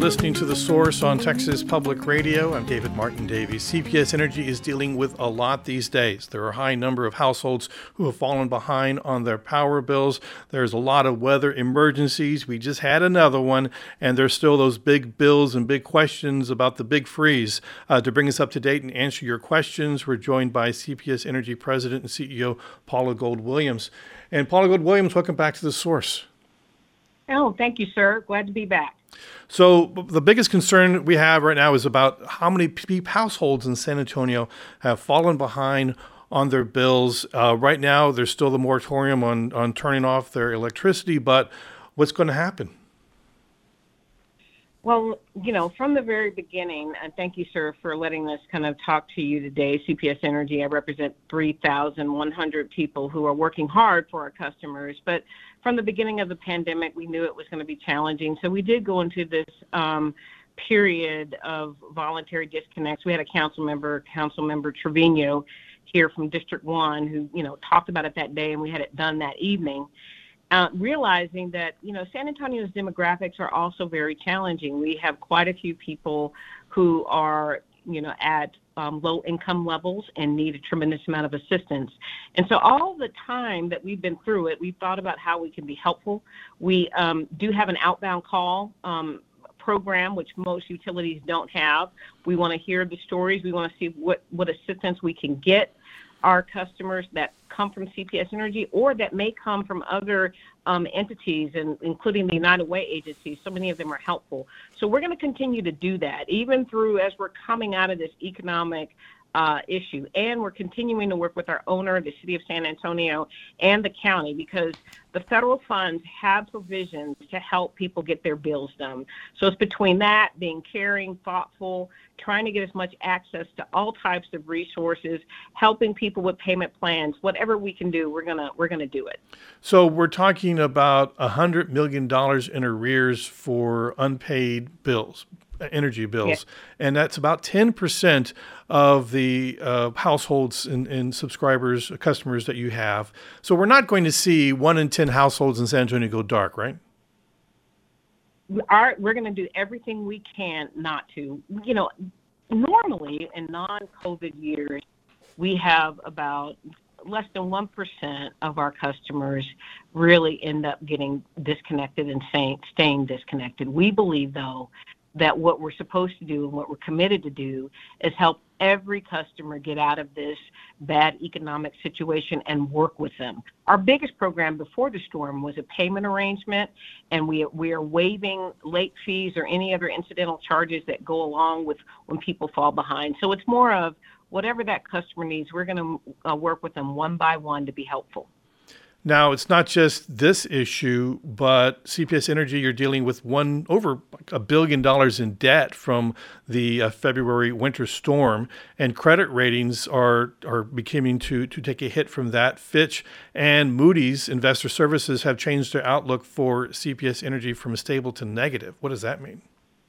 listening to The Source on Texas Public Radio. I'm David Martin Davies. CPS Energy is dealing with a lot these days. There are a high number of households who have fallen behind on their power bills. There's a lot of weather emergencies. We just had another one, and there's still those big bills and big questions about the big freeze. To bring us up to date and answer your questions, we're joined by CPS Energy President and CEO Paula Gold-Williams. And Paula Gold-Williams, welcome back to The Source. Oh, thank you, sir. Glad to be back. So the biggest concern we have right now is about how many households in San Antonio have fallen behind on their bills. Right now, there's still the moratorium on turning off their electricity, but what's going to happen? Well, from the very beginning, and thank you, sir, for letting us kind of talk to you today. CPS Energy, I represent 3,100 people who are working hard for our customers. But from the beginning of the pandemic, we knew it was going to be challenging. So we did go into this period of voluntary disconnects. We had a council member Trevino here from District 1 who, talked about it that day, and we had it done that evening. Realizing that, San Antonio's demographics are also very challenging. We have quite a few people who are, at low income levels and need a tremendous amount of assistance. And so all the time that we've been through it, we've thought about how we can be helpful. We do have an outbound call program, which most utilities don't have. We want to hear the stories. We want to see what assistance we can get our customers that come from CPS Energy or that may come from other entities, and including the United Way agencies. So many of them are helpful. So we're going to continue to do that, even through as we're coming out of this economic issue. And we're continuing to work with our owner, the City of San Antonio, and the county, because the federal funds have provisions to help people get their bills done. So it's between that, being caring, thoughtful, trying to get as much access to all types of resources, helping people with payment plans, whatever we can do, we're gonna do it. So we're talking about $100 million in arrears for unpaid bills, energy bills, Yes. And that's about 10% of the households and subscribers, customers that you have. So we're not going to see 1 in 10 households in San Antonio go dark, right? We're going to do everything we can not to. Normally in non-COVID years, we have about less than 1% of our customers really end up getting disconnected and staying disconnected. We believe, though, that what we're supposed to do and what we're committed to do is help every customer get out of this bad economic situation and work with them. Our biggest program before the storm was a payment arrangement, and we are waiving late fees or any other incidental charges that go along with when people fall behind. So it's more of whatever that customer needs, we're going to work with them one by one to be helpful. Now, it's not just this issue, but CPS Energy, you're dealing with over $1 billion in debt from the February winter storm, and credit ratings are beginning to take a hit from that. Fitch and Moody's Investor Services have changed their outlook for CPS Energy from stable to negative. What does that mean?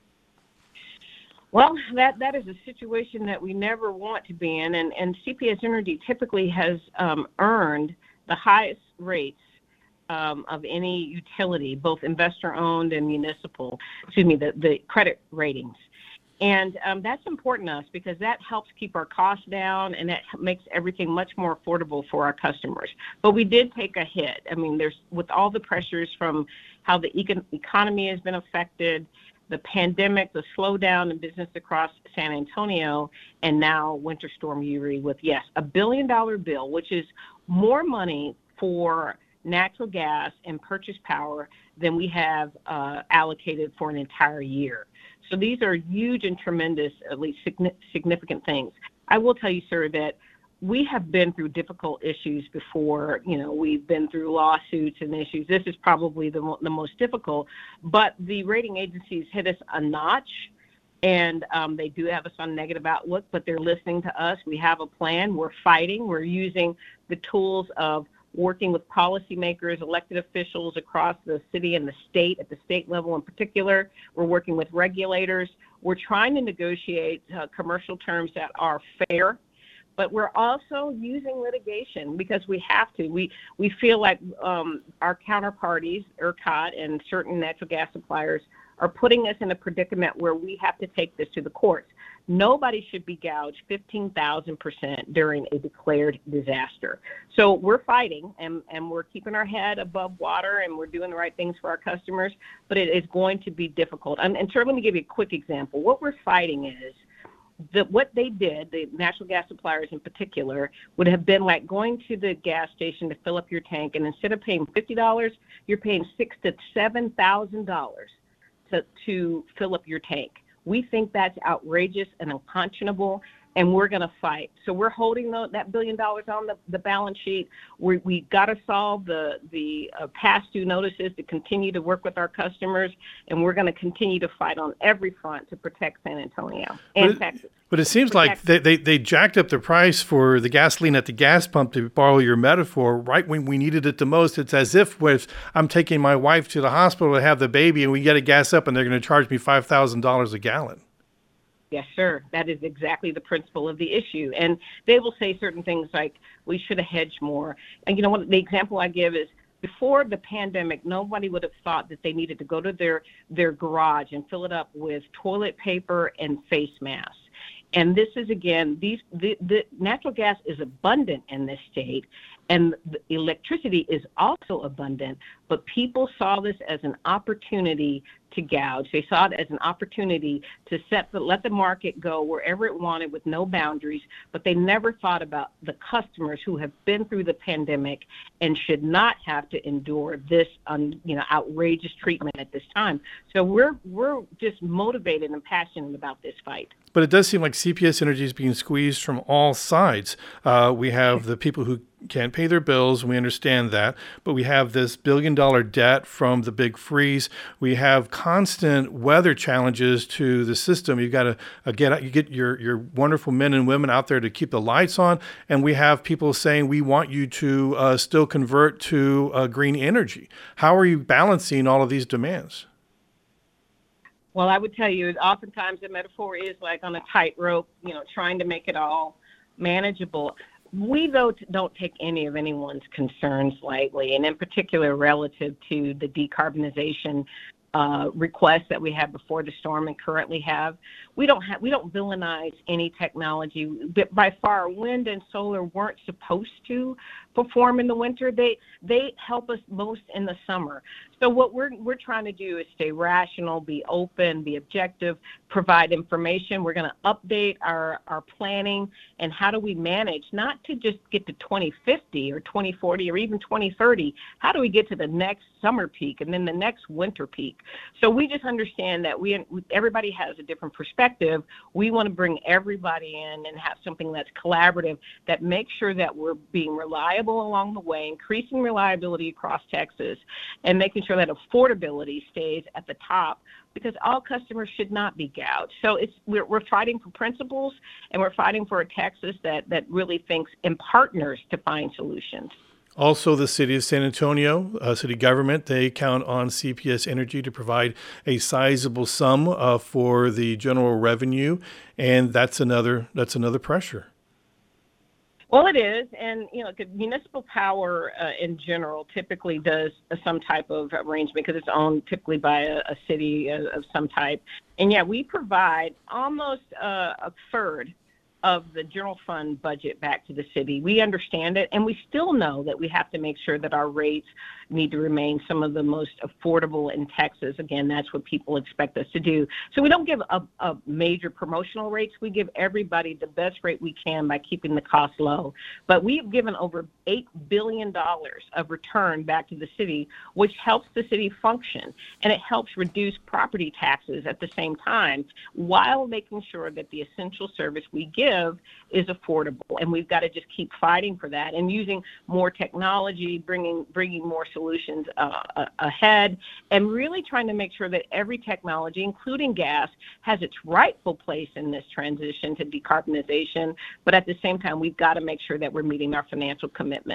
Well, that is a situation that we never want to be in, and CPS Energy typically has earned the highest rates of any utility, both investor-owned and municipal, the credit ratings. And that's important to us because that helps keep our costs down, and that makes everything much more affordable for our customers. But we did take a hit. I mean, with all the pressures from how the economy has been affected, the pandemic, the slowdown in business across San Antonio, and now Winter Storm Uri with, yes, $1 billion bill, which is more money for natural gas and purchase power than we have allocated for an entire year. So these are huge and tremendous, at least significant things. I will tell you, sir, that we have been through difficult issues before. We've been through lawsuits and issues. This is probably the most difficult, but the rating agencies hit us a notch, and they do have us on negative outlook, but they're listening to us. We have a plan. We're fighting. We're using the tools of working with policymakers, elected officials across the city and the state, at the state level in particular. We're working with regulators. We're trying to negotiate commercial terms that are fair, but we're also using litigation because we have to. We feel like our counterparties, ERCOT and certain natural gas suppliers, are putting us in a predicament where we have to take this to the courts. Nobody should be gouged 15,000% during a declared disaster. So we're fighting, and we're keeping our head above water, and we're doing the right things for our customers, but it is going to be difficult. And so let me give you a quick example. What we're fighting is what they did, the natural gas suppliers in particular, would have been like going to the gas station to fill up your tank, and instead of paying $50, you're paying $6,000 to $7,000 to fill up your tank. We think that's outrageous and unconscionable, and we're going to fight. So we're holding that $1 billion on the balance sheet. We got to solve the past due notices to continue to work with our customers, and we're going to continue to fight on every front to protect San Antonio and Texas. But it seems like they jacked up the price for the gasoline at the gas pump, to borrow your metaphor, right when we needed it the most. It's as if I'm taking my wife to the hospital to have the baby, and we get a gas up, and they're going to charge me $5,000 a gallon. Yes, sir. That is exactly the principle of the issue. And they will say certain things like, we should have hedged more. And what the example I give is, before the pandemic, nobody would have thought that they needed to go to their garage and fill it up with toilet paper and face masks. And this is, again, the natural gas is abundant in this state, and the electricity is also abundant, but people saw this as an opportunity to gouge. They saw it as an opportunity to let the market go wherever it wanted with no boundaries, but they never thought about the customers who have been through the pandemic and should not have to endure this outrageous treatment at this time. So we're just motivated and passionate about this fight. But it does seem like CPS Energy is being squeezed from all sides. We have the people who can't pay their bills, and we understand that. But we have this $1 billion debt from the big freeze. We have constant weather challenges to the system. You've got to get your wonderful men and women out there to keep the lights on. And we have people saying, we want you to still convert to green energy. How are you balancing all of these demands? Well, I would tell you, oftentimes the metaphor is like on a tightrope, trying to make it all manageable. We, though, don't take any of anyone's concerns lightly, and in particular relative to the decarbonization requests that we had before the storm and currently have. We don't villainize any technology. But by far, wind and solar weren't supposed to perform in the winter. They help us most in the summer. So what we're trying to do is stay rational, be open, be objective, provide information. We're going to update our planning and how do we manage, not to just get to 2050 or 2040 or even 2030. How do we get to the next summer peak and then the next winter peak? So we just understand that everybody has a different perspective. We want to bring everybody in and have something that's collaborative, that makes sure that we're being reliable along the way, increasing reliability across Texas, and making sure that affordability stays at the top, because all customers should not be gouged. So we're fighting for principles, and we're fighting for a Texas that really thinks and partners to find solutions. Also, the city of San Antonio, city government, they count on CPS Energy to provide a sizable sum for the general revenue, and that's another pressure. Well, it is, and municipal power in general typically does some type of arrangement because it's owned typically by a city of some type, and we provide almost a third of the general fund budget back to the city. We understand it, and we still know that we have to make sure that our rates need to remain some of the most affordable in Texas. Again, that's what people expect us to do. So we don't give a major promotional rates. We give everybody the best rate we can by keeping the cost low. But we've given over $8 billion of return back to the city, which helps the city function, and it helps reduce property taxes at the same time, while making sure that the essential service we give is affordable. And we've got to just keep fighting for that and using more technology, bringing more solutions ahead, and really trying to make sure that every technology, including gas, has its rightful place in this transition to decarbonization. But at the same time, we've got to make sure that we're meeting our financial commitments.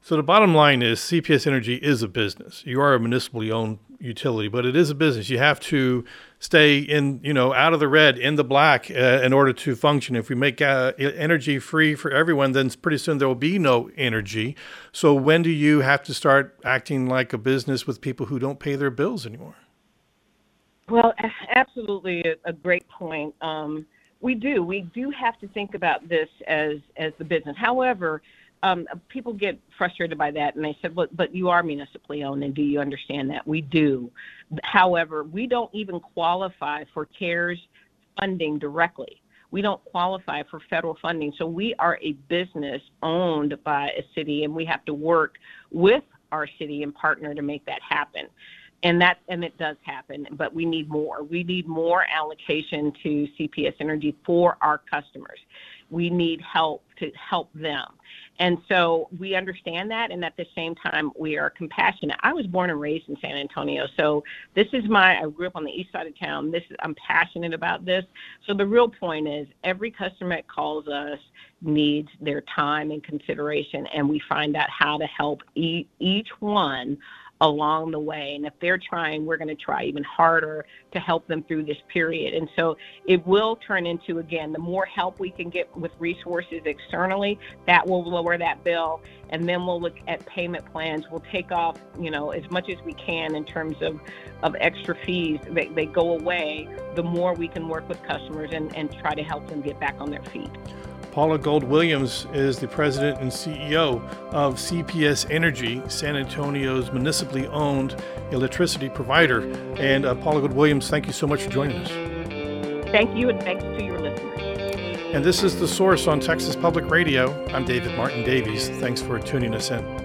So the bottom line is CPS Energy is a business. You are a municipally owned utility, but it is a business. You have to stay out of the red, in the black in order to function. If we make energy free for everyone, then pretty soon there will be no energy. So when do you have to start acting like a business with people who don't pay their bills anymore? Well, absolutely a great point. We do have to think about this as the business. However, people get frustrated by that, and they said, but you are municipally owned, and do you understand that? We do. However, we don't even qualify for CARES funding directly. We don't qualify for federal funding. So we are a business owned by a city, and we have to work with our city and partner to make that happen. And it does happen, but we need more. We need more allocation to CPS Energy for our customers. We need help to help them. And so we understand that, and at the same time, we are compassionate. I was born and raised in San Antonio, so I grew up on the east side of town. I'm passionate about this. So the real point is every customer that calls us needs their time and consideration, and we find out how to help each one along the way. And if they're trying, we're going to try even harder to help them through this period. And so it will turn into, again, the more help we can get with resources externally, that will lower that bill. And then we'll look at payment plans. We'll take off, as much as we can in terms of extra fees. They go away, the more we can work with customers and try to help them get back on their feet. Paula Gold-Williams is the president and CEO of CPS Energy, San Antonio's municipally owned electricity provider. And Paula Gold-Williams, thank you so much for joining us. Thank you, and thanks to your listeners. And this is The Source on Texas Public Radio. I'm David Martin Davies. Thanks for tuning us in.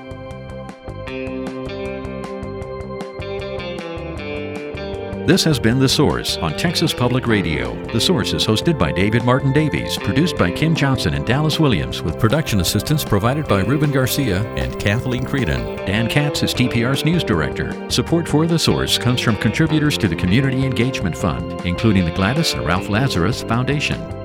This has been The Source on Texas Public Radio. The Source is hosted by David Martin Davies, produced by Kim Johnson and Dallas Williams, with production assistance provided by Ruben Garcia and Kathleen Creedon. Dan Katz is TPR's news director. Support for The Source comes from contributors to the Community Engagement Fund, including the Gladys and Ralph Lazarus Foundation.